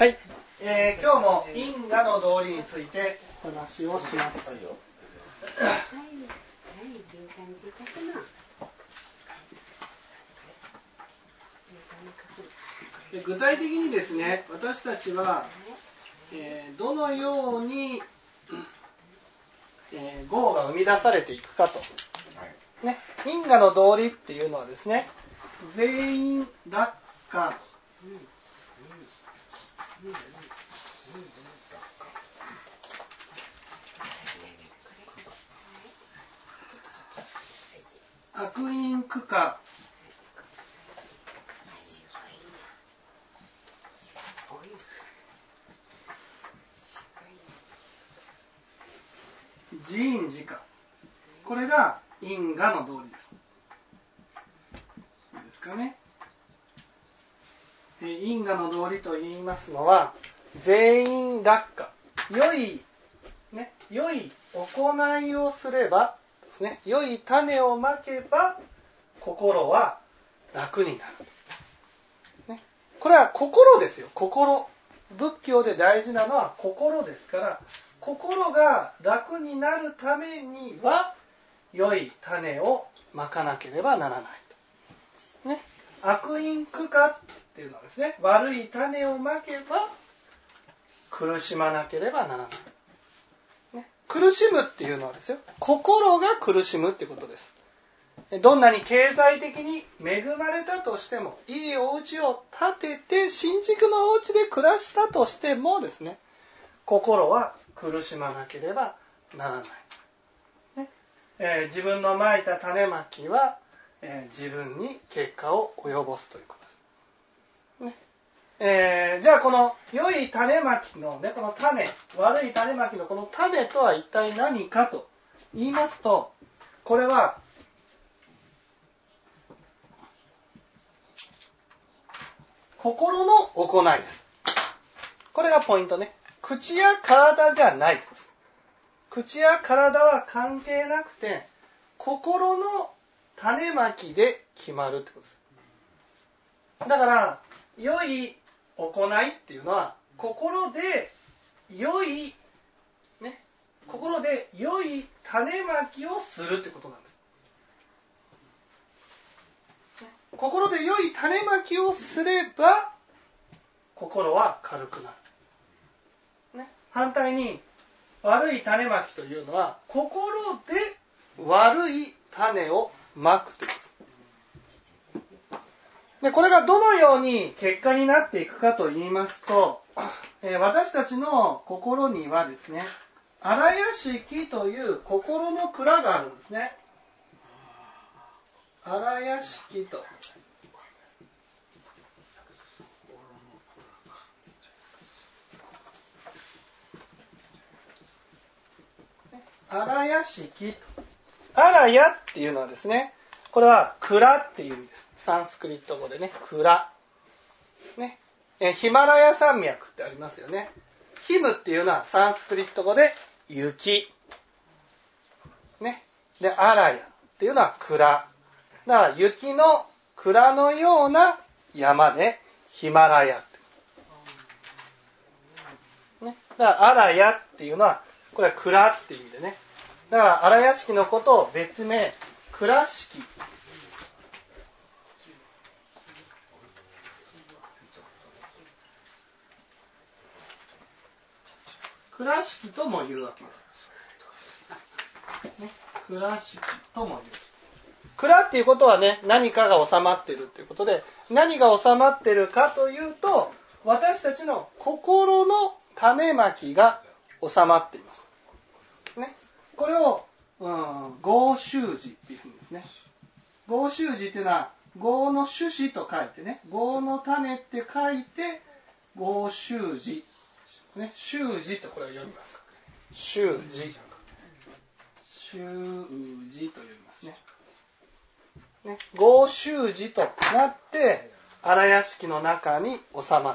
はい、今日も因果の道理について話をします。具体的にですね、私たちは、どのように、業が生み出されていくかと、ね、因果の道理っていうのはですね、全因楽観、悪因苦果、自因自果、これが因果の道理です。いいですかね。因果の道理と言いますのは、全因楽果、良い行いをすればですね、良い種をまけば心は楽になる、ね、これは心ですよ。心、仏教で大事なのは心ですから、心が楽になるためには良い種をまかなければならないと、ね、悪因苦果っていうのはですね、悪い種をまけば苦しまなければならない、ね、苦しむっていうのはですよ、心が苦しむってことです。どんなに経済的に恵まれたとしても、いいお家を建てて新築のお家で暮らしたとしてもですね、心は苦しまなければならない、ね、自分のまいた種まきは、自分に結果を及ぼすということです、ね。じゃあこの良い種まきのね、この種、悪い種まきのこの種とは一体何かと言いますと、これは心の行いです。これがポイントね。口や体じゃないです。口や体は関係なくて、心の種まきで決まるってことです。だから良い行いっていうのは心で良い種まきをするってことなんです。心で良い種まきをすれば心は軽くなる、ね、反対に悪い種まきというのは心で悪い種をまくということです。で、これがどのように結果になっていくかと言いますと、私たちの心にはですね、荒屋敷という心の蔵があるんですね。荒屋敷と。荒屋敷。荒屋っていうのはですね、これは蔵っていう意味です。サンスクリット語でね、蔵。ね、ヒマラヤ山脈ってありますよね。ヒムっていうのはサンスクリット語で雪。ね。で、アラヤっていうのは蔵。だから雪の蔵のような山でヒマラヤって。ね。だからアラヤっていうのは、これは蔵っていう意味でね。だから荒屋敷のことを別名、蔵敷。蔵敷とも言うわけです。ね、蔵敷とも言う。蔵っていうことはね、何かが収まっているということで、何が収まっているかというと、私たちの心の種まきが収まっています。ね、これを、合宗寺っていうんですね。合宗寺っていうのは、合の種子と書いてね、合の種って書いて、合宗寺。ね、宗寺とこれを読みます。宗寺。宗寺と読みますね。ね、合宗寺となって荒屋敷の中に収まる。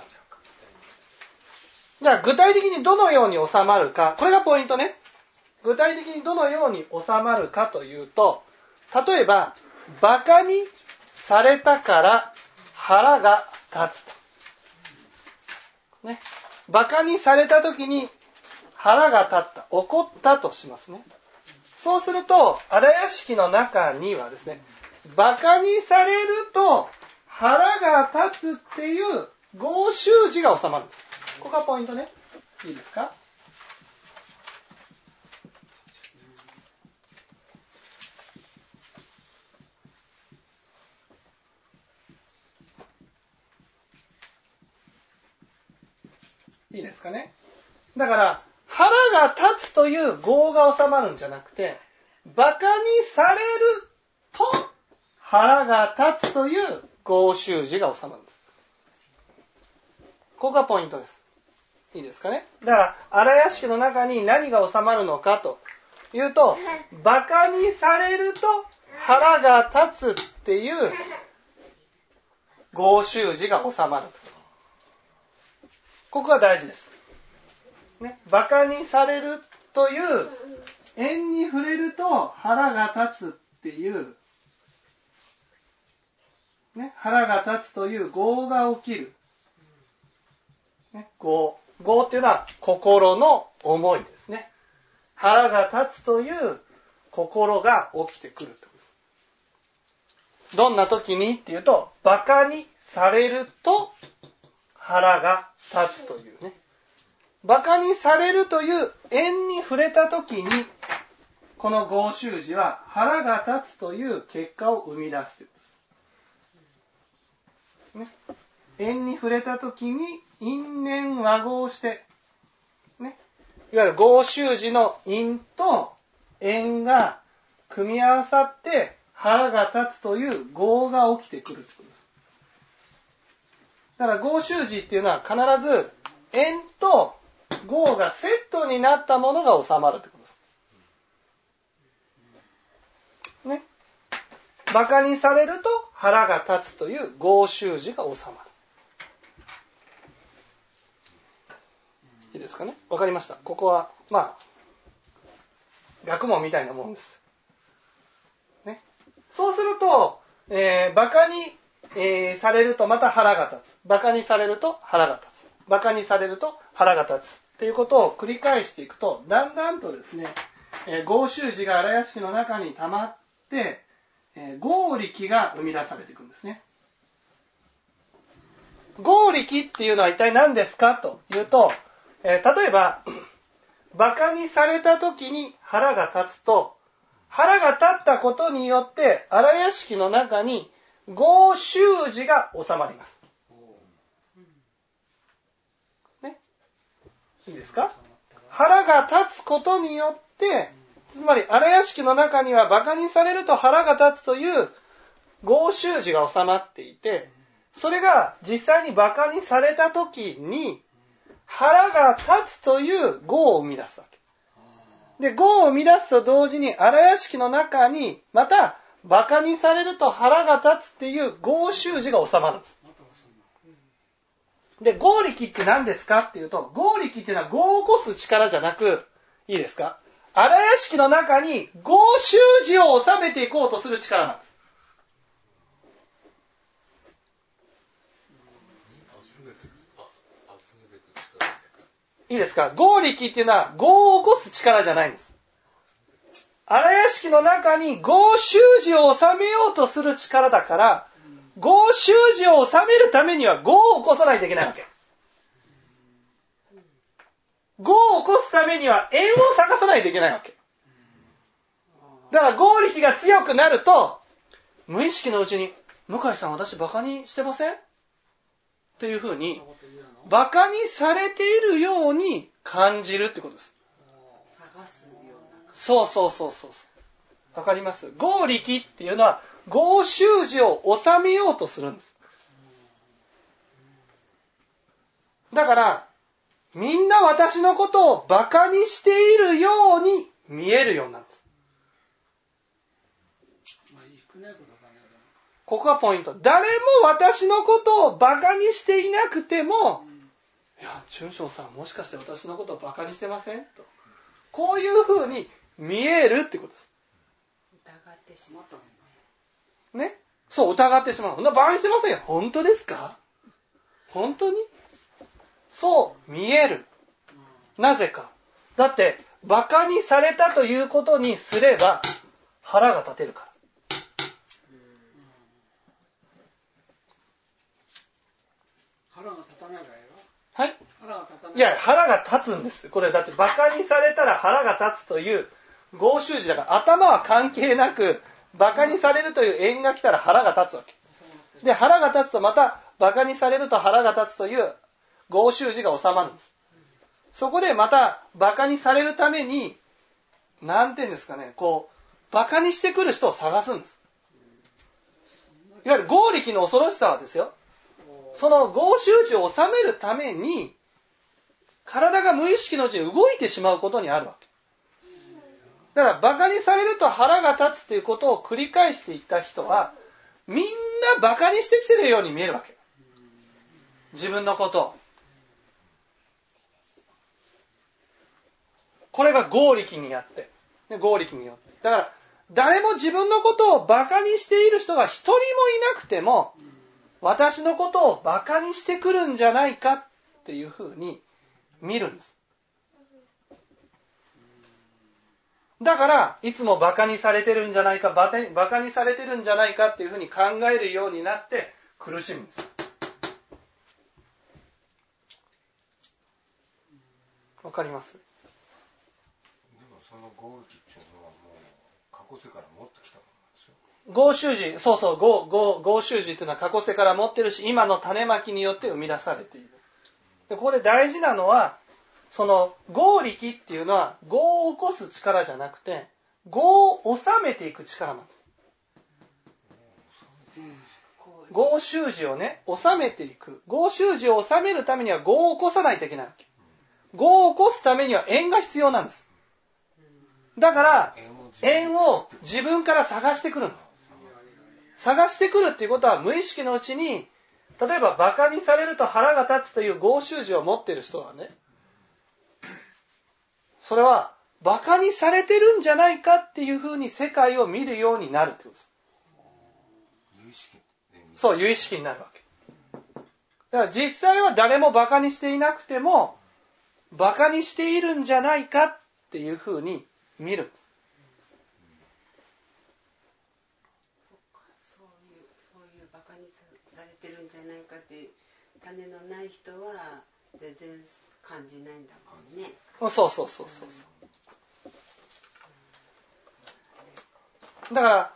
じゃあ具体的にどのように収まるか、これがポイントね。具体的にどのように収まるかというと、例えばバカにされたから腹が立つと。 ね。馬鹿にされた時に腹が立った、怒ったとしますね。そうすると、荒屋敷の中にはですね、馬鹿にされると腹が立つっていう合衆字が収まるんです。ここがポイントね。いいですか？いいですかね。だから腹が立つという業が収まるんじゃなくて、馬鹿にされると腹が立つという合衆字が収まるんです。ここがポイントです。いいですかね。だから荒屋敷の中に何が収まるのかというと、馬鹿にされると腹が立つっていう合衆字が収まると。ここが大事です。ね、馬鹿にされるという縁に触れると腹が立つっていう、ね、腹が立つという業が起きる。ね、業っていうのは心の思いですね。腹が立つという心が起きてくるってことです。どんな時にっていうと、馬鹿にされると腹が立つというね。馬鹿にされるという縁に触れた時に、この合衆字は腹が立つという結果を生み出すということです。ね、縁に触れた時に因縁和合して、ね、いわゆる合衆字の因と縁が組み合わさって腹が立つという合が起きてくるということです。だから合衆字っていうのは必ず縁と合がセットになったものが収まるということです。ね。馬鹿にされると腹が立つという合衆字が収まる。いいですかね。わかりました。ここは学問みたいなもんです。ね。そうすると、馬鹿に、されるとまた腹が立つ。馬鹿にされると腹が立つ。馬鹿にされると腹が立つ。っていうことを繰り返していくと、だんだんとですね、合衆字が荒屋敷の中に溜まって、合力が生み出されていくんですね。合力っていうのは一体何ですかというと、例えば、馬鹿にされた時に腹が立つと、腹が立ったことによって荒屋敷の中に合衆字が収まります。ね、いいですか？腹が立つことによって、つまり荒屋敷の中には馬鹿にされると腹が立つという合衆字が収まっていて、それが実際に馬鹿にされた時に腹が立つという業を生み出すわけ。で、業を生み出すと同時に荒屋敷の中にまた馬鹿にされると腹が立つっていう合衆字が収まるんです。で、合力って何ですかっていうと、合力っていうのは業を起こす力じゃなく、いいですか？荒屋敷の中に合衆字を収めていこうとする力なんです。いいですか？合力っていうのは業を起こす力じゃないんです。荒屋敷の中に合衆字を収めようとする力だから、合衆字を収めるためには業を起こさないといけないわけ。業を起こすためには縁を探さないといけないわけ。だから合力が強くなると、無意識のうちに、向井さん私バカにしてません？というふうに、バカにされているように感じるってことです。 探すような。 そう。わかります？合力っていうのは合衆字を収めようとするんです。だから、みんな私のことをバカにしているように見えるようになるんです。ここがポイント。誰も私のことをバカにしていなくても、いや、春章さんもしかして私のことをバカにしてません？と。こういうふうに見えるってことです。 疑ってしまったもんね。そう、疑ってしまう。そんなバカにしてませんよ。本当ですか？本当に？ そう見える。なぜか。だって、馬鹿にされたということにすれば、腹が立てるから。 腹が立たない場合は？ はい。 腹が立たない。 いや、腹が立つんです。これだって、馬鹿にされたら腹が立つという合衆字だから、頭は関係なく、馬鹿にされるという縁が来たら腹が立つわけ。で、腹が立つとまた、馬鹿にされると腹が立つという合衆字が収まるんです。そこでまた、馬鹿にされるために、なんていうんですかね、こう、馬鹿にしてくる人を探すんです。いわゆる合力の恐ろしさはですよ、その合衆字を収めるために、体が無意識のうちに動いてしまうことにあるわけ。だから、馬鹿にされると腹が立つということを繰り返していった人は、みんな馬鹿にしてきてるように見えるわけ。自分のことを。これが合力にあって。合力によって。だから、誰も自分のことを馬鹿にしている人が一人もいなくても、私のことを馬鹿にしてくるんじゃないかっていうふうに見るんです。だから、いつも馬鹿にされてるんじゃないか、馬鹿にされてるんじゃないかっていうふうに考えるようになって苦しむんです。わかります？でもその合力っていうのはもう過去世から持ってきたものなんですよ。 合衆字、そうそう、合衆字っていうのは過去世から持ってるし、今の種まきによって生み出されている。で、ここで大事なのは、その合力っていうのは業を起こす力じゃなくて、業を収めていく力なんです。合衆字をね、収めていく。合衆字を収めるためには業を起こさないといけないわけ。業を起こすためには縁が必要なんです。だから、縁を自分から探してくるんです。探してくるっていうことは無意識のうちに、例えば馬鹿にされると腹が立つという合衆字を持っている人はね、それは馬鹿にされてるんじゃないかっていうふうに世界を見るようになるってことです。 有意識。 そう、有意識になるわけ。だから実際は誰も馬鹿にしていなくても、馬鹿にしているんじゃないかっていうふうに見るんです。 そういう馬鹿にされてるんじゃないかって種のない人は全然感じないんだもんね。 そう。だから、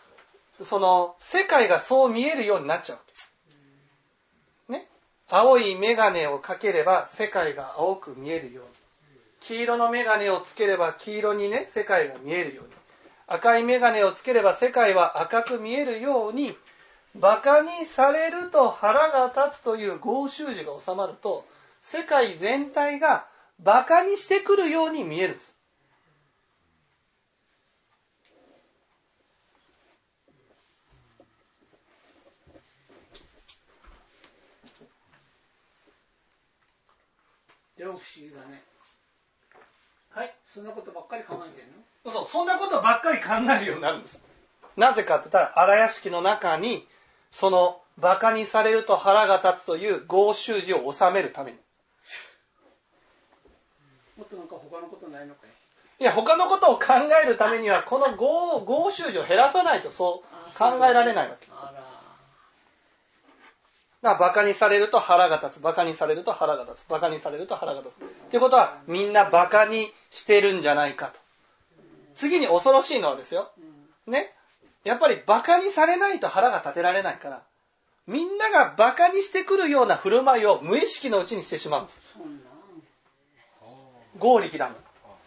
その世界がそう見えるようになっちゃうわけ。ね。青い眼鏡をかければ世界が青く見えるように。黄色の眼鏡をつければ黄色にね、世界が見えるように。赤い眼鏡をつければ世界は赤く見えるように、馬鹿にされると腹が立つという合衆字が収まると、世界全体が馬鹿にしてくるように見えるんです。 でも不思議だね。 はい。 そんなことばっかり考えてんの？ そう、そんなことばっかり考えるようになるんです。なぜかって言ったら、荒屋敷の中に、その馬鹿にされると腹が立つという合衆字を収めるために。 もっとなんか他のことないのかい？ いや、他のことを考えるためには、この合衆字を減らさないとそう考えられないわけ。だから馬鹿にされると腹が立つ、馬鹿にされると腹が立つ、馬鹿にされると腹が立つ。っていうことは、みんな馬鹿にしてるんじゃないかと。次に恐ろしいのはですよ。ね。やっぱり馬鹿にされないと腹が立てられないから、みんなが馬鹿にしてくるような振る舞いを無意識のうちにしてしまうんです。合力だもん。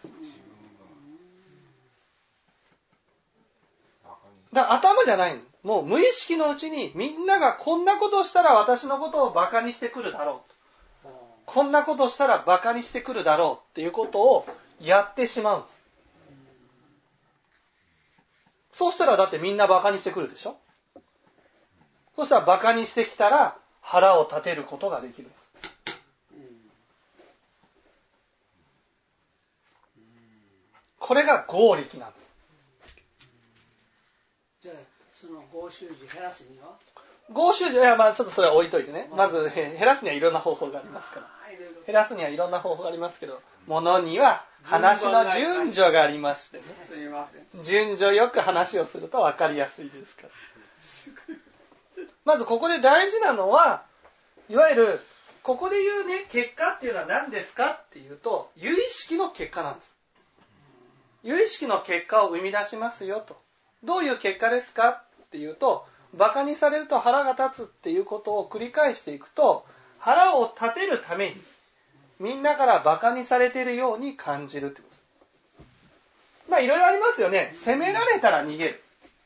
だから頭じゃないの。もう無意識のうちにみんながこんなことをしたら私のことを馬鹿にしてくるだろうと。こんなことをしたら馬鹿にしてくるだろうっていうことをやってしまうんです。そうしたらだってみんな馬鹿にしてくるでしょ。そしたら馬鹿にしてきたら腹を立てることができるんです。これが合力なんです。 じゃあその合衆字減らすには？ 合衆字、いや、まあちょっとそれは置いといてね。まず、減らすにはいろんな方法がありますから。減らすにはいろんな方法がありますけど、ものには話の順序がありましてね。 すみません。 順序よく話をすると分かりやすいですから。まずここで大事なのは、いわゆる、ここで言うね、結果っていうのは何ですかっていうと、有意識の結果なんです。有意識の結果を生み出しますよと。どういう結果ですかっていうと、馬鹿にされると腹が立つっていうことを繰り返していくと、腹を立てるために、みんなから馬鹿にされているように感じるってことです。まあいろいろありますよね。責められたら逃げる。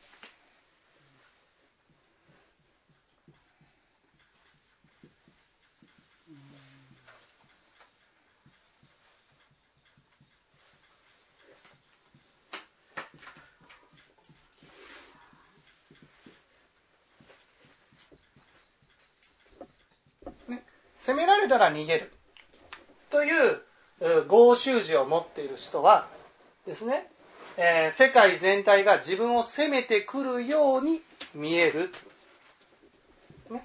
責められたら逃げるという合衆字を持っている人はですね、世界全体が自分を責めてくるように見える、ね、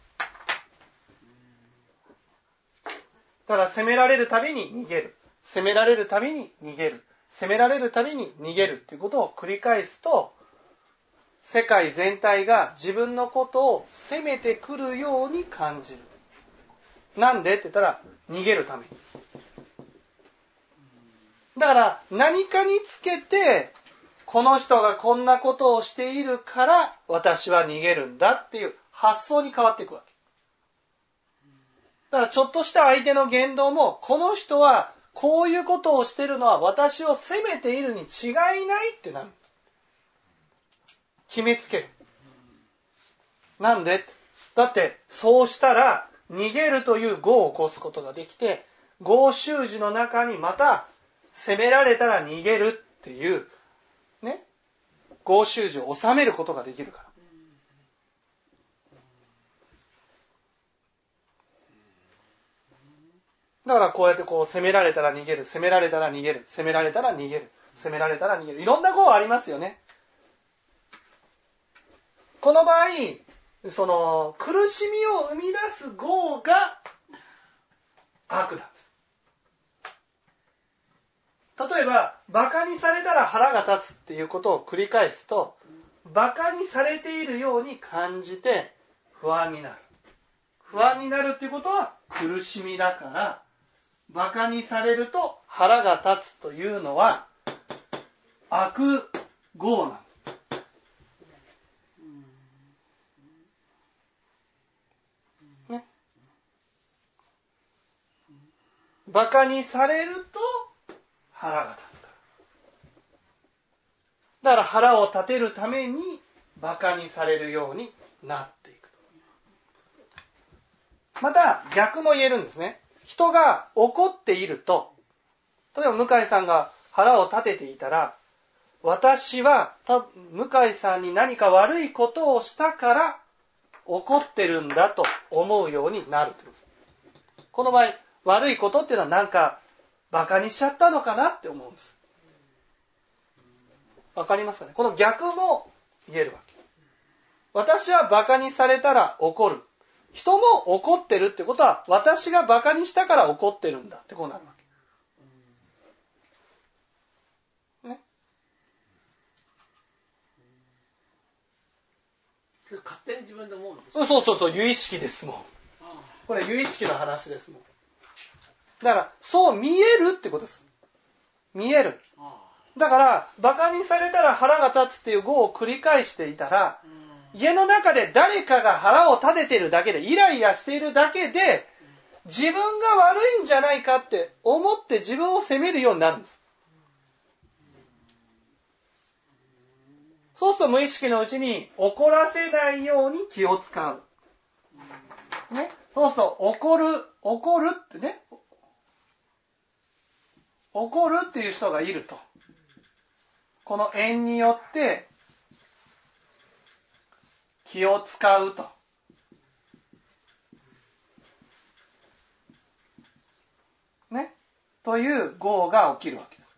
だから責められるたびに逃げる、責められるたびに逃げる、責められるたびに逃げるということを繰り返すと、世界全体が自分のことを責めてくるように感じる。なんでって言ったら、逃げるために。だから何かにつけて、この人がこんなことをしているから私は逃げるんだっていう発想に変わっていくわけ。だからちょっとした相手の言動も、この人はこういうことをしているのは私を責めているに違いないってなる。決めつける。なんで？だってそうしたら逃げるという業を起こすことができて、合衆字の中にまた責められたら逃げるっていうね、合衆字を収めることができるから。だからこうやってこう責められたら逃げる、責められたら逃げる、責められたら逃げる、責められたら逃げる、いろんな業ありますよね。この場合、その苦しみを生み出す業が悪なんです。例えば馬鹿にされたら腹が立つっていうことを繰り返すと、馬鹿にされているように感じて不安になる。不安になるっていうことは苦しみだから、馬鹿にされると腹が立つというのは悪業なんです。馬鹿にされると腹が立つから。だから腹を立てるために馬鹿にされるようになっていく。また逆も言えるんですね。人が怒っていると、例えば向井さんが腹を立てていたら、私は向井さんに何か悪いことをしたから怒ってるんだと思うようになるということです。この場合、悪いことっていうのはなんかバカにしちゃったのかなって思うんです。わかりますかね？この逆も言えるわけ。私はバカにされたら怒る。人も怒ってるってことは、私がバカにしたから怒ってるんだってこうなるわけ。ね。 勝手に自分で思うんです。 そう、有意識ですもん。これ有意識の話ですもん。だからそう見えるってことです。見える。だからバカにされたら腹が立つっていう業を繰り返していたら、家の中で誰かが腹を立てているだけで、イライラしているだけで、自分が悪いんじゃないかって思って自分を責めるようになるんです。そうすると無意識のうちに怒らせないように気を使う。ね、そうすると怒るってね、怒るっていう人がいると、この縁によって気を使うと。ね、という業が起きるわけです。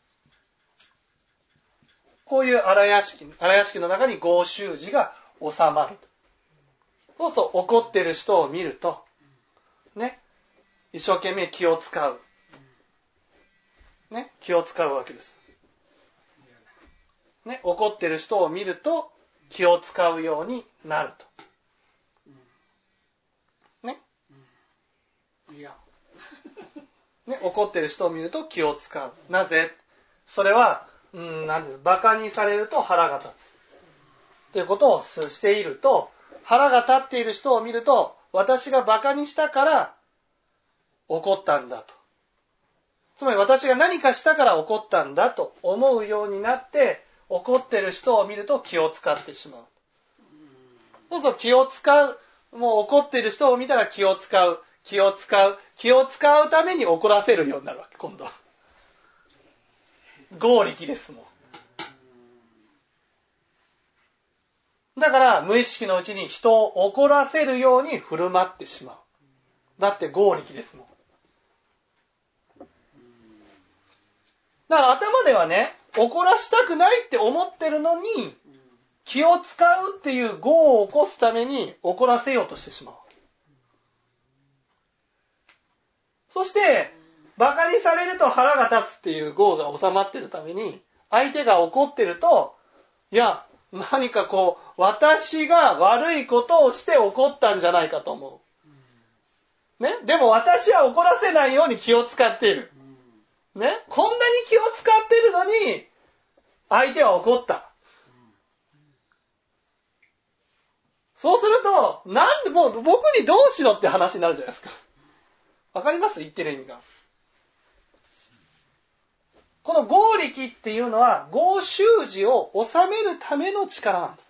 こういう荒屋敷の中に合衆字が収まると。 そうそう、怒ってる人を見ると、ね、一生懸命気を使う。ね、気を使うわけです。ね、怒ってる人を見ると気を使うようになると。ね。 いや。 ね、怒ってる人を見ると気を使う。なぜ？それは、なんていうの、馬鹿にされると腹が立つ。ということをしていると、腹が立っている人を見ると、私が馬鹿にしたから怒ったんだと。つまり私が何かしたから怒ったんだと思うようになって、怒ってる人を見ると気を使ってしまう。そうそう、気を使う。もう怒ってる人を見たら気を使う。気を使う。気を使うために怒らせるようになるわけ、今度は。合力ですもん。だから無意識のうちに人を怒らせるように振る舞ってしまう。だって合力ですもん。だから頭ではね、怒らしたくないって思ってるのに、気を使うっていう業を起こすために怒らせようとしてしまう。そして、馬鹿にされると腹が立つっていう業が収まってるために、相手が怒ってると、いや、何かこう、私が悪いことをして怒ったんじゃないかと思う。ね？でも私は怒らせないように気を使っている。ね？こんなに気を使ってるのに、相手は怒った。そうすると、なんでもう僕にどうしろって話になるじゃないですか。わかります？言ってる意味が。この合力っていうのは、合習字を収めるための力なんです。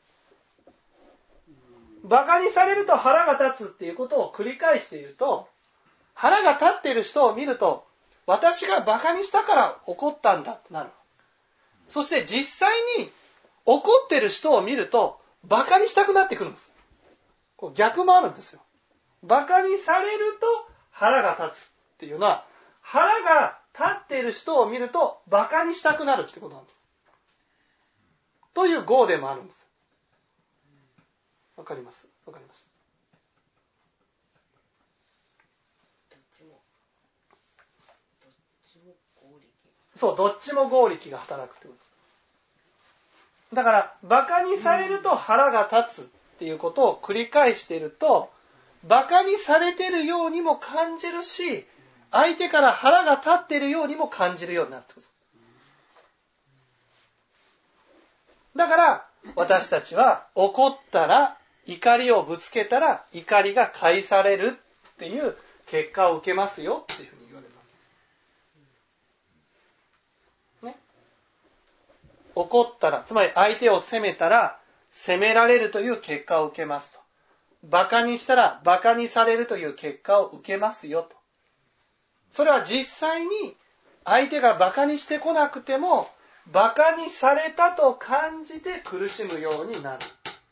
馬鹿にされると腹が立つっていうことを繰り返していると、腹が立っている人を見ると、私が馬鹿にしたから怒ったんだってなる。そして実際に怒っている人を見ると、馬鹿にしたくなってくるんです。こう逆もあるんですよ。馬鹿にされると腹が立つっていうのは、腹が立っている人を見ると馬鹿にしたくなるってことなんです。という業でもあるんです。わかります？わかります。 どっちも合力。 そう、どっちも合力が働くってことです。だから、馬鹿にされると腹が立つっていうことを繰り返していると、馬鹿にされているようにも感じるし、相手から腹が立っているようにも感じるようになるってことです。だから、私たちは怒ったら、怒りをぶつけたら、怒りが返されるっていう結果を受けますよっていうふうに言われます。ね。怒ったら、つまり相手を責めたら、責められるという結果を受けますと。馬鹿にしたら、馬鹿にされるという結果を受けますよと。それは実際に相手が馬鹿にしてこなくても、馬鹿にされたと感じて苦しむようになる。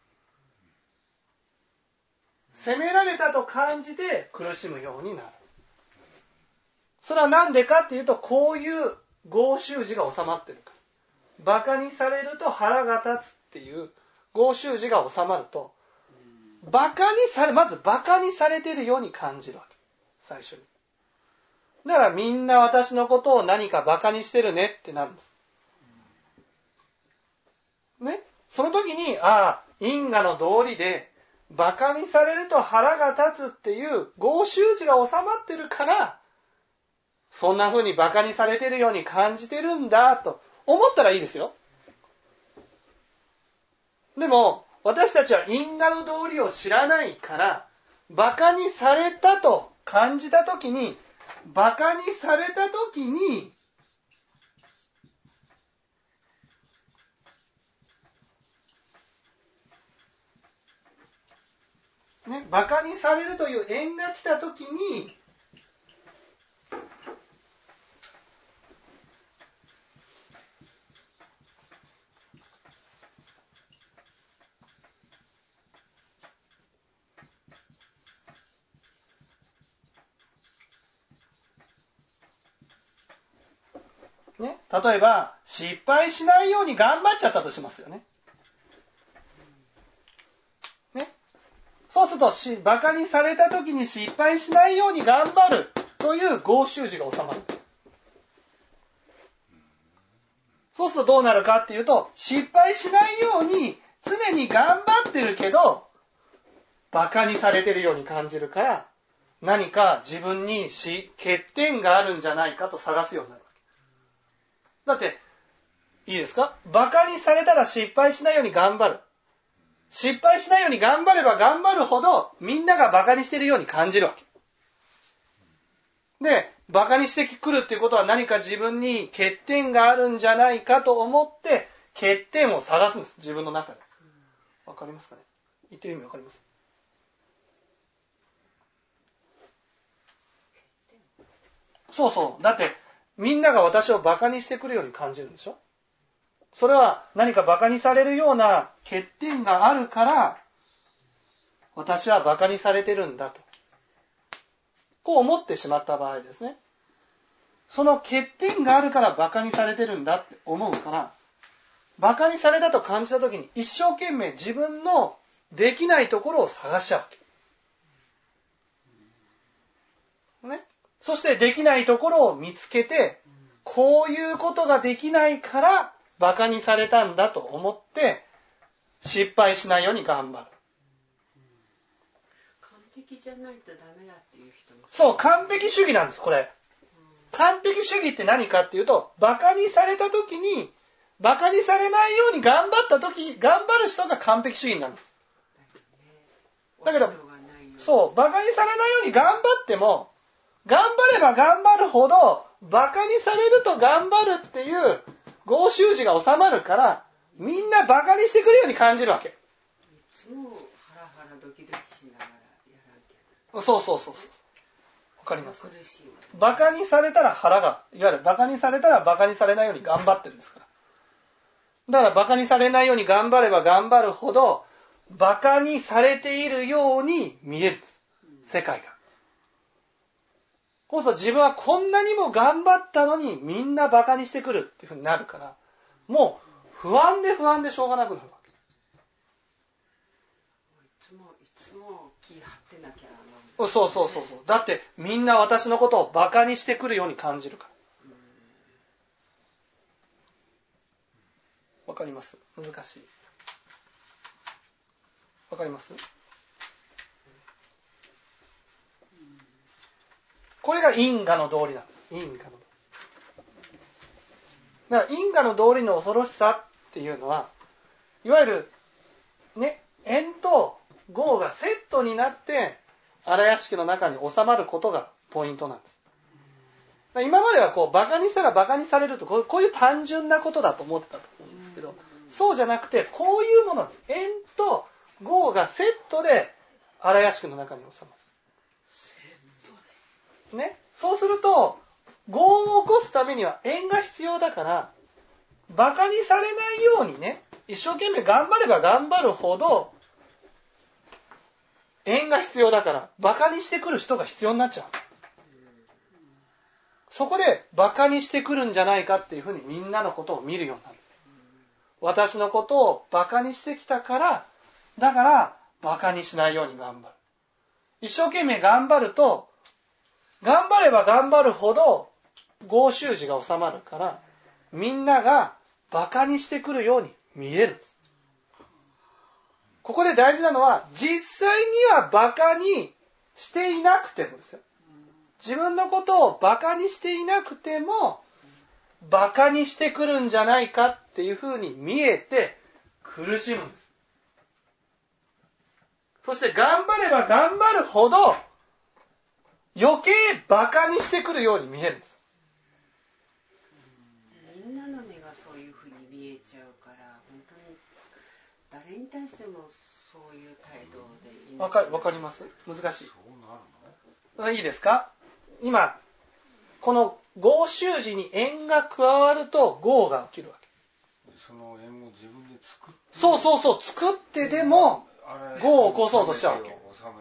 責められたと感じて苦しむようになる。それはなんでかっていうと、こういう合習字が収まってるから。馬鹿にされると腹が立つっていう合習字が収まると、まず馬鹿にされているように感じるわけ。最初に。だからみんな私のことを何か馬鹿にしてるねってなるんです。ね。その時に、因果の道理で、馬鹿にされると腹が立つっていう合習字が収まってるから、そんな風に馬鹿にされてるように感じてるんだと思ったらいいですよ。でも、私たちは因果の道理を知らないから、馬鹿にされたと感じたときに、馬鹿にされたときに、ね、馬鹿にされるという縁が来たときに、ね、例えば失敗しないように頑張っちゃったとしますよね。ね、 そうするとバカにされた時に失敗しないように頑張るという豪州字が収まるんです。そうするとどうなるかっていうと、失敗しないように常に頑張ってるけどバカにされてるように感じるから、何か自分に欠点があるんじゃないかと探すようになるわけ。だっていいですか、バカにされたら失敗しないように頑張る。失敗しないように頑張れば頑張るほどみんながバカにしてるように感じるわけで、バカにしてくるっていうことは何か自分に欠点があるんじゃないかと思って欠点を探すんです、自分の中で。わかりますかね。言ってる意味わかります。そうそう。だってみんなが私をバカにしてくるように感じるんでしょ。それは何かバカにされるような欠点があるから私はバカにされてるんだと、こう思ってしまった場合ですね。その欠点があるからバカにされてるんだって思うから、バカにされたと感じたときに一生懸命自分のできないところを探しちゃうわけ。ね。そしてできないところを見つけて、こういうことができないからバカにされたんだと思って失敗しないように頑張る。 完璧じゃないとダメだっていう人も。 そう、完璧主義なんです、これ。完璧主義って何かっていうと、バカにされた時に、バカにされないように頑張った時、頑張る人が完璧主義なんです。だけど、そう、バカにされないように頑張っても、頑張れば頑張るほど、バカにされると頑張るっていう豪州字が収まるから、みんなバカにしてくるように感じるわけ。 いつもハラハラドキドキしながらやらんけど。 そうそうそうそう。わかります。 苦しいわ。 バカにされたら腹が、いわゆるバカにされたらバカにされないように頑張ってるんですから。だからバカにされないように頑張れば頑張るほど、バカにされているように見えるんです。世界が。そうすると自分はこんなにも頑張ったのにみんなバカにしてくるっていうふうになるから、もう不安でしょうがなくなるわけ。 いつも気張ってなきゃ。 そうそう。だってみんな私のことをバカにしてくるように感じるから。わかります？難しい。わかります？これが因果の道理なんです。因果の道理。だから因果の道理の恐ろしさっていうのは、いわゆるね、縁と業がセットになって荒屋敷の中に収まることがポイントなんです。今まではこうバカにしたらバカにされるとこういう単純なことだと思ってたと思うんですけど、そうじゃなくてこういうものなんです。縁と業がセットで荒屋敷の中に収まる。ね、そうすると業を起こすためには縁が必要だから、バカにされないようにね、一生懸命頑張れば頑張るほど縁が必要だから、バカにしてくる人が必要になっちゃう。そこでバカにしてくるんじゃないかっていうふうにみんなのことを見るようになるんです。私のことをバカにしてきたから、だからバカにしないように頑張る。一生懸命頑張ると、頑張れば頑張るほど豪州字が収まるから、みんながバカにしてくるように見えるんです。ここで大事なのは、実際にはバカにしていなくてもですよ。自分のことをバカにしていなくても、バカにしてくるんじゃないかっていうふうに見えて苦しむんです。そして頑張れば頑張るほど余計バカにしてくるように見えるんです。 みんなの目がそういうふうに見えちゃうから、本当に誰に対してもそういう態度でいい。 わかります？難しい。いいですか？今この豪州字に縁が加わると業が起きるわけ。 その縁を自分で作って、 そう作ってでも業を起こそうとしちゃうわけ。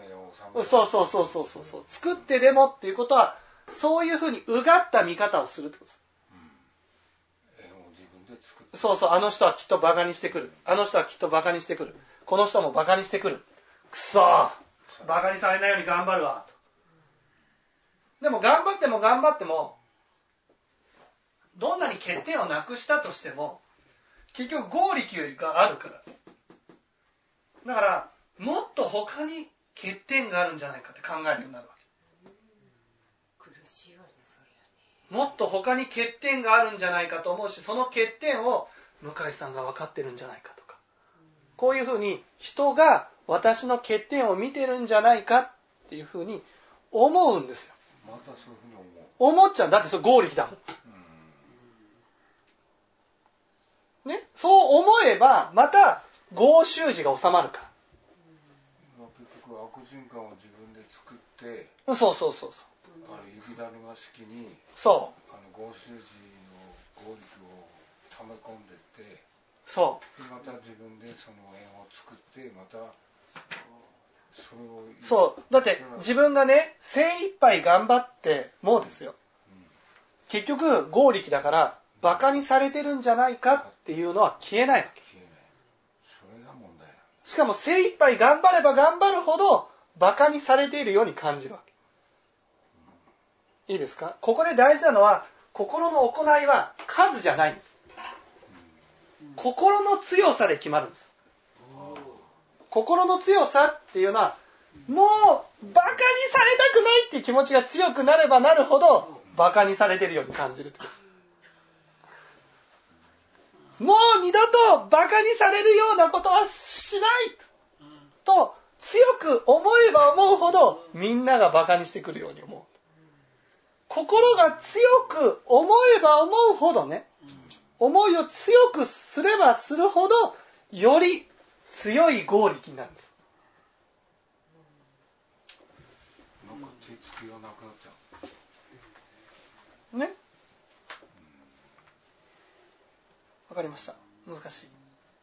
そう作ってでもっていうことは、そういうふうにうがった見方をするってことです。 縁を自分で作って、 そうあの人はきっとバカにしてくる、あの人はきっとバカにしてくる、この人もバカにしてくる、くそーバカにされないように頑張るわと。でも頑張っても頑張っても、どんなに欠点をなくしたとしても、結局合力があるから。だから、もっと他に欠点があるんじゃないかって考えるようになるわけ。 苦しいわね、それはね。 もっと他に欠点があるんじゃないかと思うし、その欠点を向井さんが分かってるんじゃないかとか。こういうふうに人が私の欠点を見てるんじゃないかっていうふうに思うんですよ。 またそういうふうに思っちゃう。だってそれ合力だもん。ね、そう思えばまた合習字が収まるから。 結局悪循環を自分で作って、 そう。 雪だるま式にそう。 合習字の合力を溜め込んでって、 そでまた自分でその円を作ってまたそれをそうだって自分がね精一杯頑張ってもうですよ、結局合力だからバカにされてるんじゃないかっていうのは消えないわけ。 消えない。それが問題。 しかも精一杯頑張れば頑張るほどバカにされているように感じるわけ。いいですか？ここで大事なのは心の行いは数じゃないんです。心の強さで決まるんです。心の強さっていうのはもうバカにされたくないっていう気持ちが強くなればなるほどバカにされてるように感じると。もう二度とバカにされるようなことはしないと強く思えば思うほどみんながバカにしてくるように思う。心が強く思えば思うほどね、思いを強くすればするほどより強い合力になるんです。 なんか手つきがなくなっちゃう。 ね。わかりました。難しい。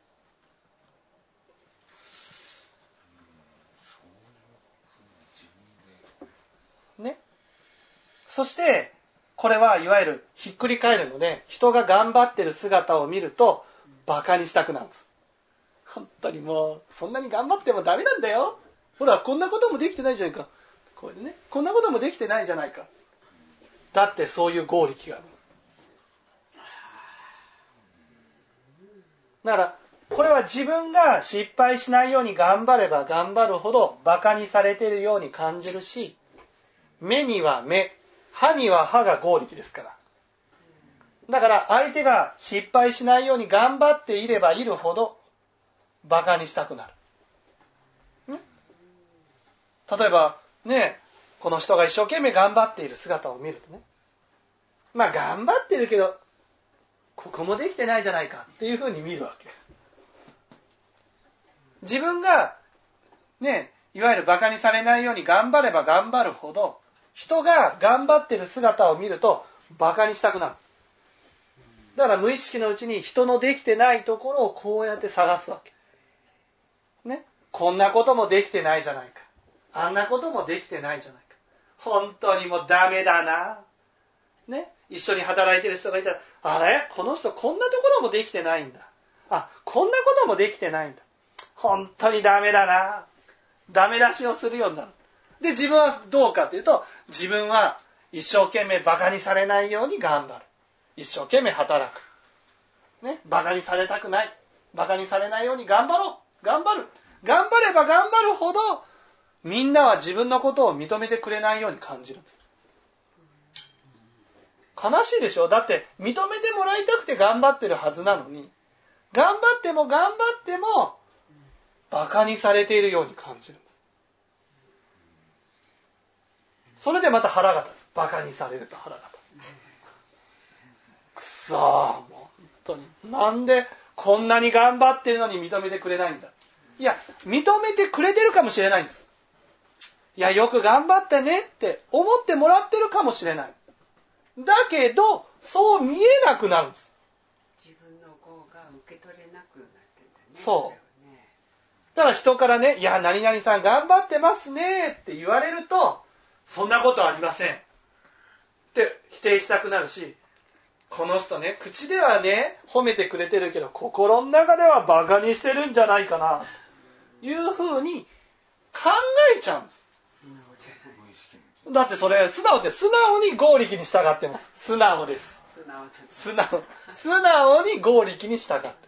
ね。そしてこれはいわゆるひっくり返るので、人が頑張ってる姿を見るとバカにしたくなるんです。本当にもうそんなに頑張ってもダメなんだよ。ほらこんなこともできてないじゃないか。これでね、こんなこともできてないじゃないか。だってそういう合力がある。だからこれは自分が失敗しないように頑張れば頑張るほどバカにされているように感じるし、目には目、歯には歯が合力ですから。だから相手が失敗しないように頑張っていればいるほどバカにしたくなる。例えばね、この人が一生懸命頑張っている姿を見るとね、まあ頑張ってるけどここもできてないじゃないかっていうふうに見るわけ。自分がね、いわゆるバカにされないように頑張れば頑張るほど人が頑張ってる姿を見るとバカにしたくなる。だから無意識のうちに人のできてないところをこうやって探すわけ。ね、こんなこともできてないじゃないか。あんなこともできてないじゃないか。本当にもうダメだな。ね、一緒に働いてる人がいたら、あれ？この人こんなところもできてないんだ。あ、こんなこともできてないんだ。本当にダメだな。ダメ出しをするようになる。で、自分はどうかというと、自分は一生懸命バカにされないように頑張る。一生懸命働く。ね、バカにされたくない。バカにされないように頑張ろう。頑張る。頑張れば頑張るほど、みんなは自分のことを認めてくれないように感じるんです。悲しいでしょ？だって認めてもらいたくて頑張ってるはずなのに、頑張ってもバカにされているように感じるんです。それでまた腹が立つ。バカにされると腹が立つ。くそー、もう本当になんでこんなに頑張ってるのに認めてくれないんだ。いや、認めてくれてるかもしれないんです。いや、よく頑張ってねって思ってもらってるかもしれない。だけどそう見えなくなるんです。 自分の業が受け取れなくなってんだね。 そう。だから人からね、いや、何々さん頑張ってますねって言われると、そんなことありませんって否定したくなるし、この人ね、口ではね褒めてくれてるけど心の中ではバカにしてるんじゃないかないうふうに考えちゃうんです。 素直じゃない。 無意識に。 だってそれ、素直って素直に合力に従ってます。素直です。 素直だ。 素直に合力に従ってる。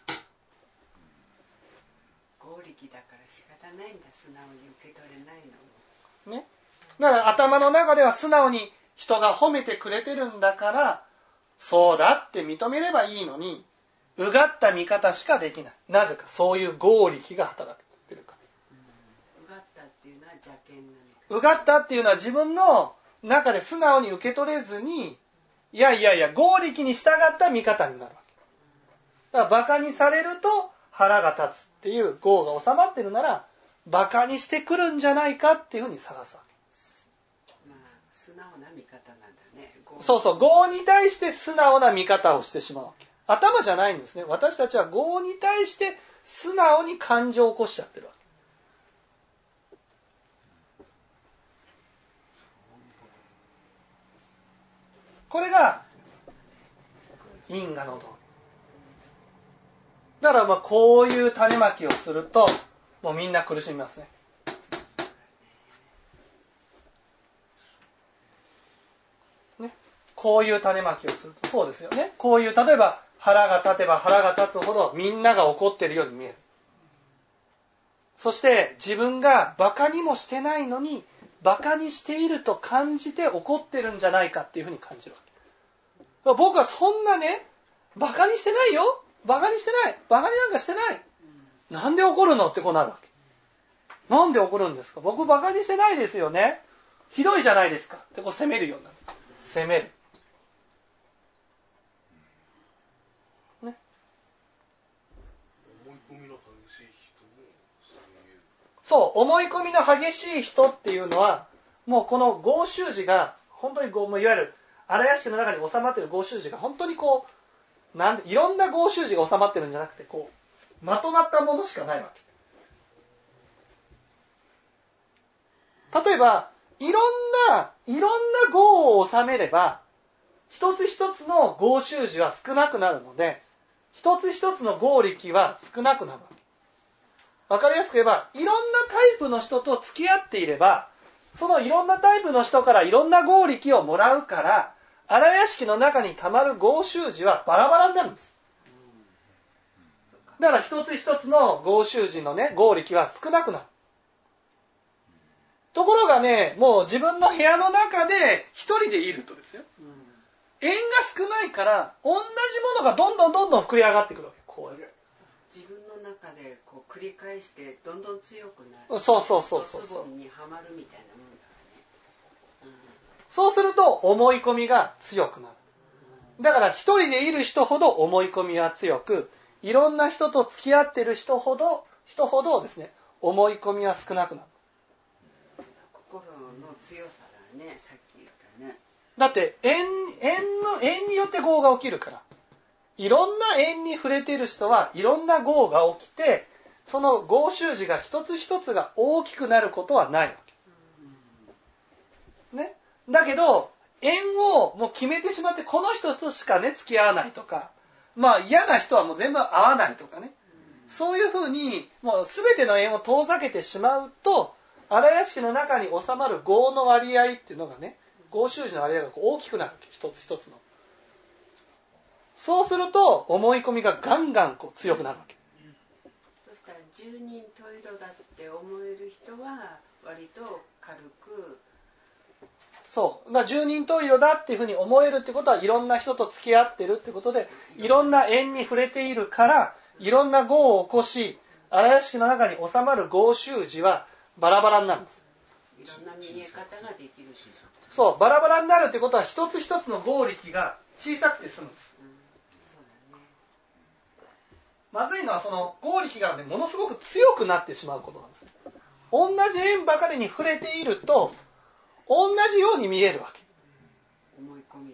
合力だから仕方ないんだ、素直に受け取れないの。 ね。だから頭の中では素直に人が褒めてくれてるんだから、そうだって認めればいいのに、うがった見方しかできない。なぜか、そういう合力が働いてるから。 うがったっていうのは邪見なのか。 うがったっていうのは自分の中で素直に受け取れずに、いや合力に従った見方になるわけ。だから馬鹿にされると腹が立つっていう業が収まってるなら、馬鹿にしてくるんじゃないかっていうふうに探すわけ。 まあ、素直な見方なんだね。 そうそう、業に対して素直な見方をしてしまうわけ。頭じゃないんですね。私たちは業に対して素直に感情を起こしちゃってるわけ。これが因果の道理。だからこういう種まきをするともうみんな苦しみますね。こういう種まきをするとそうですよね。こういう例えば腹が立てば腹が立つほどみんなが怒っているように見える。そして自分がバカにもしてないのにバカにしていると感じて怒ってるんじゃないかっていうふうに感じるわけ。僕はそんなね、バカにしてないよ。バカにしてない。バカになんかしてない。なんで怒るのってこうなるわけ。なんで怒るんですか。僕バカにしてないですよね。ひどいじゃないですか。ってこう責めるようになる。責める。ね。 思い込みの激しい人もそういう。 そう、思い込みの激しい人っていうのは、もうこの合衆寺が、本当にもういわゆる荒屋敷の中に収まっている合衆寺が、本当にこう、いろんな合衆寺が収まってるんじゃなくて、こう、まとまったものしかないわけ。例えば、いろんな合を収めれば、一つ一つの合衆寺は少なくなるので、一つ一つの合力は少なくなるわけ。わかりやすく言えば、いろんなタイプの人と付き合っていれば、そのいろんなタイプの人からいろんな合力をもらうから、荒屋敷の中に溜まる合衆寺はバラバラになるんです。だから一つ一つの合衆寺のね、合力は少なくなる。ところがね、もう自分の部屋の中で一人でいるとですよ。縁が少ないから、同じものがどんどん膨れ上がってくるわけ。こういう。 自分の中でこう繰り返してどんどん強くなる。 そう。 つぼみにはまるみたいなもんだね。 そうすると思い込みが強くなる。だから一人でいる人ほど思い込みは強く、いろんな人と付き合っている人ほどですね、思い込みは少なくなる。 心の強さだね、さっき言ったね。 だって縁によって業が起きるから。いろんな縁に触れている人はいろんな業が起きて、その合衆寺が一つ一つが大きくなることはないわけ。ね。だけど、縁をもう決めてしまって、この人としかね、付き合わないとか、まあ嫌な人はもう全部合わないとかね。そういうふうに、もう全ての縁を遠ざけてしまうと、荒屋敷の中に収まる業の割合っていうのがね、合衆寺の割合が大きくなるわけ。一つ一つの。そうすると思い込みがガンガンこう強くなるわけ。 そしたら十人十色だって思える人は割と軽く。 そう。だから十人十色だっていうふうに思えるってことは、いろんな人と付き合ってるってことで、いろんな縁に触れているから、いろんな業を起こし、荒屋敷の中に収まる合衆寺はバラバラになるんです。 いろんな見え方ができるし。 そう。バラバラになるってことは、一つ一つの合力が小さくて済むんです。まずいのはその合力がね、ものすごく強くなってしまうことなんです。同じ縁ばかりに触れていると同じように見えるわけ。 思い込みだ。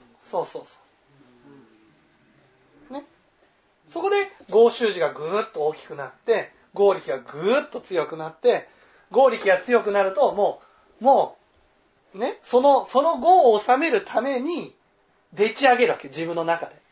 そうね。そこで合衆寺がぐーっと大きくなって合力がぐーっと強くなって合力が強くなるともうね、その業を収めるためにでち上げるわけ、自分の中で。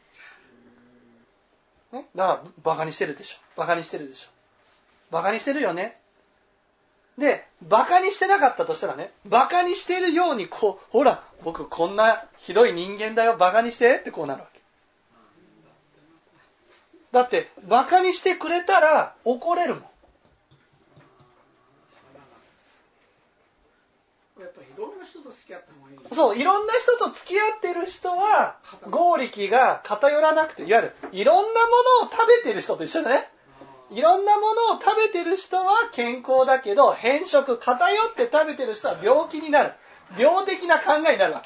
ね、だからバカにしてるでしょ。バカにしてるよね。 で、バカにしてなかったとしたらね、バカにしてるようにほら、僕こんなひどい人間だよ、バカにしてってこうなるわけ。だって、バカにしてくれたら怒れるもん。 やっぱりいろんな人と付き合った方がいい。 そう、いろんな人と付き合ってる人は、合力が偏らなくて、いわゆる、いろんなものを食べてる人と一緒だね。いろんなものを食べてる人は健康だけど、偏食、偏って食べてる人は病気になる。病的な考えになるわけ。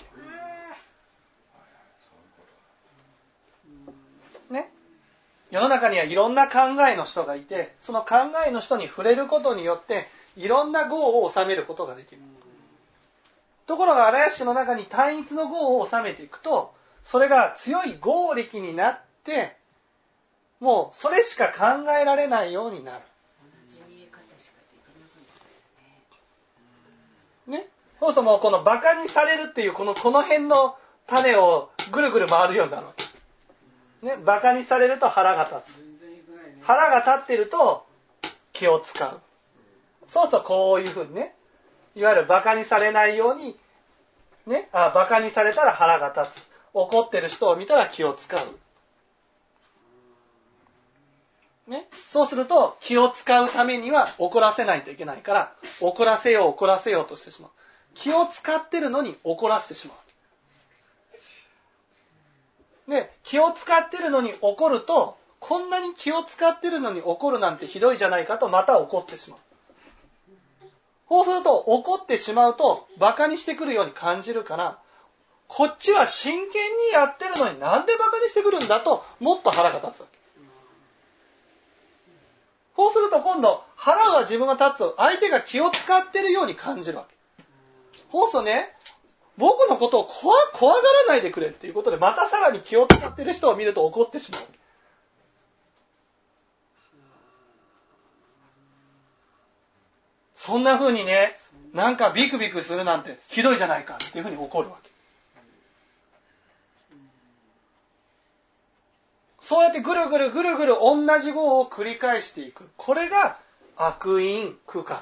ね。世の中にはいろんな考えの人がいて、その考えの人に触れることによって、いろんな業を収めることができる。ところが荒屋敷の中に単一の業を収めていくと、それが強い業力になって、もうそれしか考えられないようになる。ね。そうするともうこのバカにされるっていうこの辺の種をぐるぐる回るようになるわけ。ね。バカにされると腹が立つ。腹が立ってると気を使う。そうするとこういうふうにね、いわゆるバカにされないように、ね、バカにされたら腹が立つ。怒ってる人を見たら気を使う。ね、そうすると気を使うためには怒らせないといけないから、怒らせようとしてしまう。気を使ってるのに怒らせてしまう。で、気を使ってるのに怒ると、こんなに気を使ってるのに怒るなんてひどいじゃないかとまた怒ってしまう。そうすると怒ってしまうとバカにしてくるように感じるから、こっちは真剣にやってるのになんでバカにしてくるんだともっと腹が立つわけ。そうすると今度腹が自分が立つと相手が気を使ってるように感じるわけ。そうするとね、僕のことを怖がらないでくれっていうことでまたさらに気を使ってる人を見ると怒ってしまう。そんな風にね、なんかビクビクするなんてひどいじゃないかっていう風に怒るわけ。そうやってぐるぐる同じ業を繰り返していく。これが悪因苦果。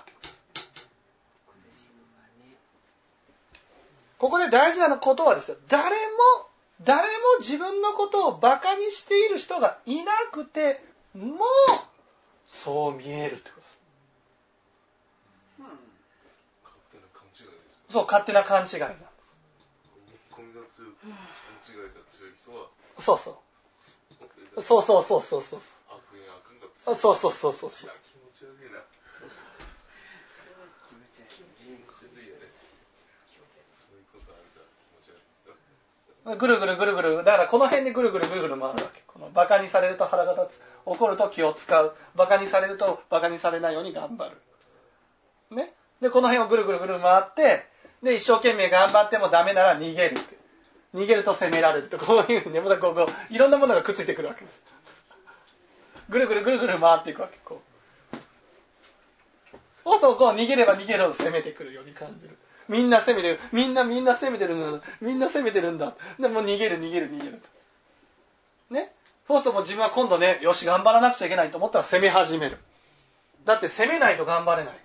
ここで大事なことはですよ、誰も自分のことをバカにしている人がいなくてもそう見えるってことです。そう、勝手な勘違いなんです。 思い込みが強く、勘違いが強い人は、 そう。そう。 悪因がそう。 気持ち悪いな。 そう。 気持ち悪いよね。そういうことあるから気持ち悪い。 ぐるぐる。だからこの辺でぐるぐる回るわけ。このバカにされると腹が立つ。怒ると気を使う。バカにされるとバカにされないように頑張る。ね。で、この辺をぐるぐる回って、で、一生懸命頑張ってもダメなら逃げるって。逃げると責められると、こういうふうにね、またこういろんなものがくっついてくるわけです。ぐるぐる回っていくわけ。こう逃げれば逃げるほど攻めてくるように感じる。みんな攻めてる。みんな攻めてるんだ。でもう逃げると。ね。そうするともう自分は今度ね、よし頑張らなくちゃいけないと思ったら攻め始める。だって攻めないと頑張れないから。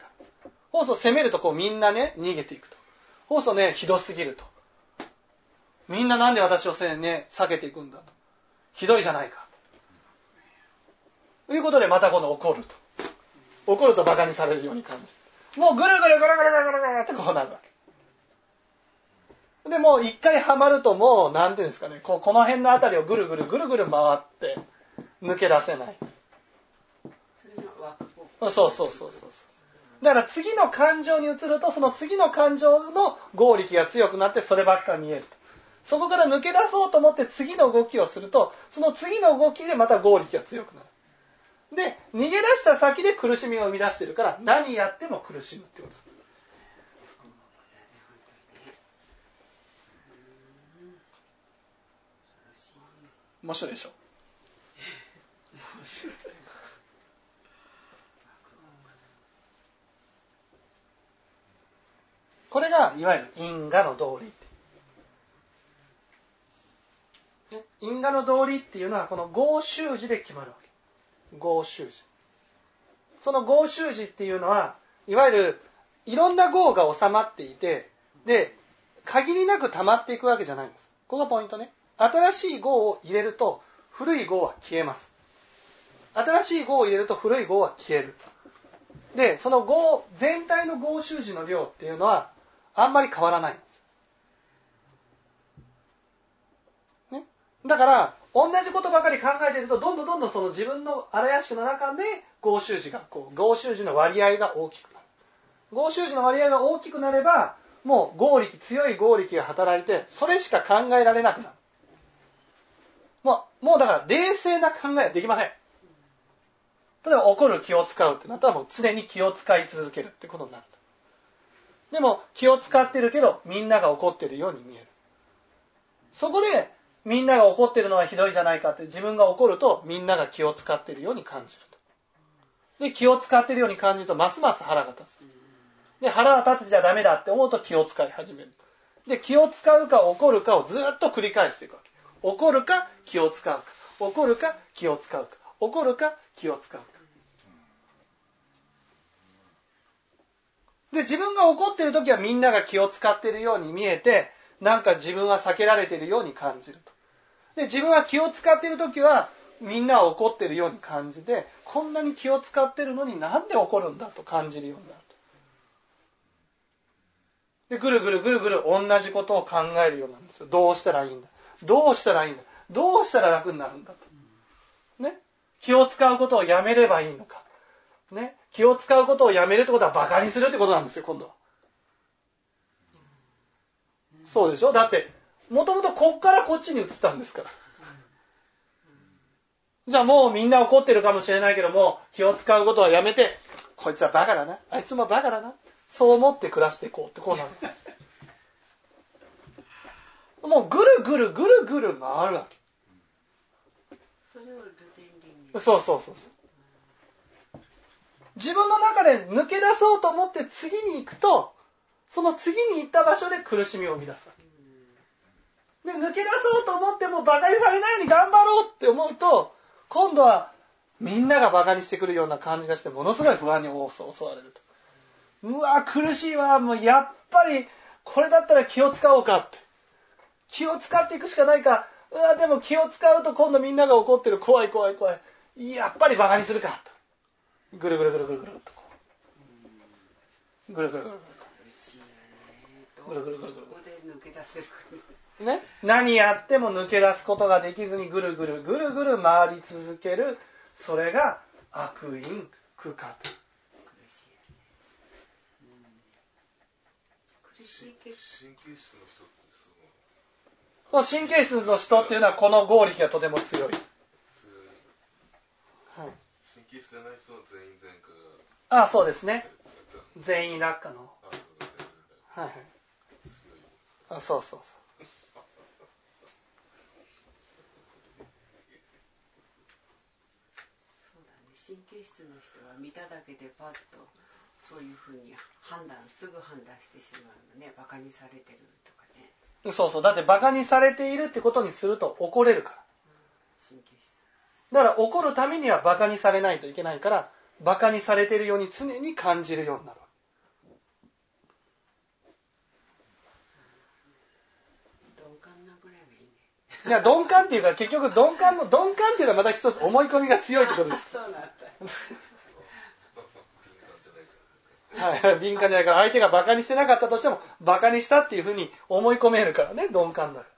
そうすると攻めるとこうみんなね、逃げていくと。そうするとね、ひどすぎると。みんななんで私をね、避けていくんだと。ひどいじゃないか。ということでまた今度怒ると。怒るとバカにされるように感じる。もうぐるぐるってこうなるわけ。で、もう一回ハマるともう、なんていうんですかね、この辺のあたりをぐるぐる回って抜け出せない。そう。だから次の感情に移ると、その次の感情の業力が強くなってそればっかり見えると。そこから抜け出そうと思って次の動きをすると、その次の動きでまた業力が強くなる。で、逃げ出した先で苦しみを生み出しているから、何やっても苦しむってことです。面白いでしょ。これがいわゆる因果の道理。因果の道理っていうのはこの合衆字で決まるわけ。合衆字。その合衆字っていうのは、いわゆるいろんな業が収まっていて、で限りなく溜まっていくわけじゃないんです。ここがポイントね。新しい業を入れると古い業は消えます。新しい業を入れると古い業は消える。でその業全体の業習字の量っていうのはあんまり変わらないんです、ね、だから同じことばかり考えているとどんどんその自分の荒屋敷の中で業習字が業習字の割合が大きくなる。業習字の割合が大きくなればもう強い業力が働いてそれしか考えられなくなる。もうだから冷静な考えはできません。例えば怒る気を使うってなったらもう常に気を使い続けるってことになる。でも気を使ってるけどみんなが怒ってるように見える。そこでみんなが怒ってるのはひどいじゃないかって自分が怒るとみんなが気を使ってるように感じると。で気を使ってるように感じるとますます腹が立つ。で腹が立てちゃダメだって思うと気を使い始める。で気を使うか怒るかをずっと繰り返していくわけ。怒るか気を使うか、怒るか気を使うか、怒るか気を使うか。で自分が怒っている時はみんなが気を使っているように見えてなんか自分は避けられているように感じると。で自分は気を使っている時はみんなは怒っているように感じてこんなに気を使っているのになんで怒るんだと感じるようになると。でぐるぐる同じことを考えるようなんですよ。どうしたらいいんだ、どうしたらいいんだ、どうしたら楽になるんだと、ね、気を使うことをやめればいいのか、ね、気を使うことをやめるってことはバカにするってことなんですよ今度は。そうでしょ。だってもともとこっからこっちに移ったんですから。じゃあもうみんな怒ってるかもしれないけども気を使うことはやめてこいつはバカだな、あいつもバカだな、そう思って暮らしていこうってこうなる。もうぐるぐる回るわけ。 それをルテンリンに。 そう自分の中で抜け出そうと思って次に行くとその次に行った場所で苦しみを生み出すわけで、抜け出そうと思ってもバカにされないように頑張ろうって思うと今度はみんながバカにしてくるような感じがしてものすごい不安に襲われると。うわ苦しいわ、もうやっぱりこれだったら気を使おうかって、気を使っていくしかないか、でも気を使うと今度みんなが怒ってる、怖い、やっぱりバカにするかとぐるぐるとこうぐるぐるここで抜け出せるね、何やっても抜け出すことができずにぐるぐる回り続ける、それが悪因苦果と。 神経質の人ってすごい。 神経質の人っていうのはこの合力がとても強い。はい、 神経質じゃない人は全員前科が。 そうですね。全員落下の。はい。そう。 そうだね、神経質の人は見ただけでパッとそういうふうにすぐ判断してしまうのね。バカにされてるとかね。 そうだってバカにされているってことにすると怒れるから、 神経質だから怒るためにはバカにされないといけないからバカにされているように常に感じるようになる。 鈍感なぐらいがいいね。 いや鈍感っていうか結局鈍感っていうのはまた一つ思い込みが強いってことです。 そうなんだ。 はい、敏感じゃないから相手がバカにしてなかったとしてもバカにしたっていうふうに思い込めるからね、鈍感だから。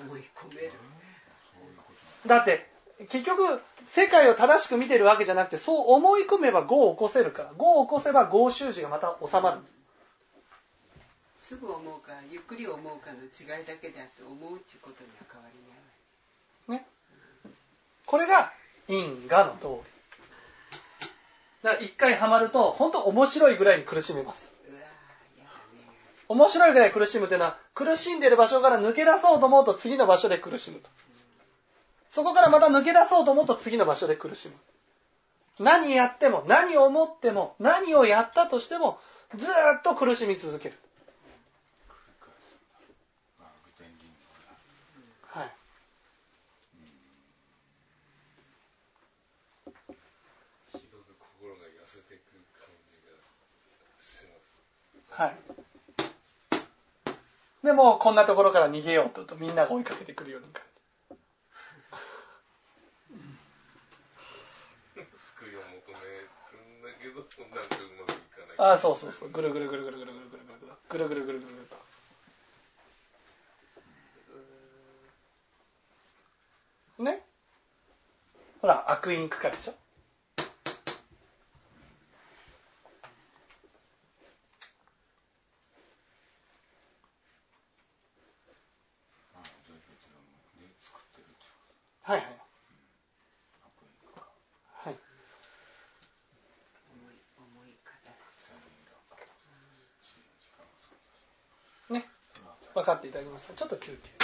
思い込める。 だって結局世界を正しく見てるわけじゃなくてそう思い込めば業を起こせるから、業を起こせば業習字がまた収まるんです。 すぐ思うかゆっくり思うかの違いだけであって思うっていうことには変わりない。 ね、これが因果の道理。だから一回ハマると本当面白いぐらいに苦しめます。面白いぐらい苦しむというのは苦しんでいる場所から抜け出そうと思うと次の場所で苦しむと。そこからまた抜け出そうと思うと次の場所で苦しむ。何やっても何を思っても何をやったとしてもずっと苦しみ続ける。はい。 ひどく心が痩せていく感じが。 はい。でもうこんなところから逃げようと言うとみんなが追いかけてくるように感救いを求めるんだけど、なんかうまくいかない。 じ。ああ、そうそうそう。ぐるぐるぐるぐるぐるぐるぐるぐるぐるぐるぐるぐるぐると。ね。ほら、悪因区かでしょ。はいはい。はい。 重い方ね。分かっていただきました。ちょっと休憩。